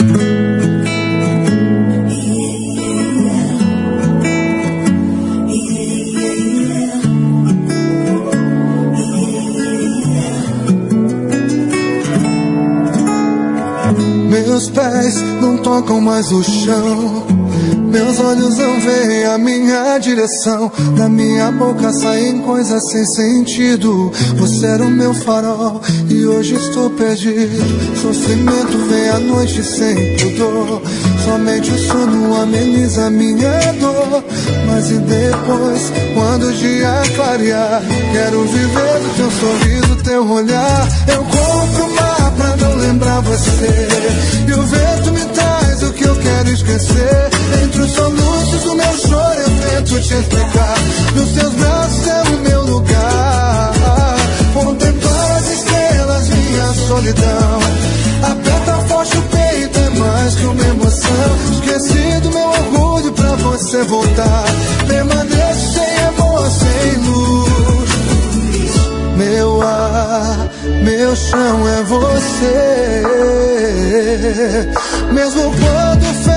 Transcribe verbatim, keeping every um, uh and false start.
Meus pés não tocam mais o chão, meus olhos não veem a minha direção. Da minha boca saem coisas sem sentido. Você era o meu farol e hoje estou perdido. Sofrimento vem à noite sem pudor, somente o sono ameniza minha dor. Mas e depois, quando o dia clarear, quero viver do teu sorriso, teu olhar. Eu corro pro mar pra não lembrar você, e o vento me traz o que eu quero esquecer. Entre os soluços do meu choro eu tento te explicar. Nos teus braços é o meu lugar. Contemplar as estrelas, minha solidão. Aperta forte o peito, é mais que uma emoção. Esqueci do meu orgulho pra você voltar. Permaneço sem amor, sem luz. Meu ar, meu chão é você. Mesmo quando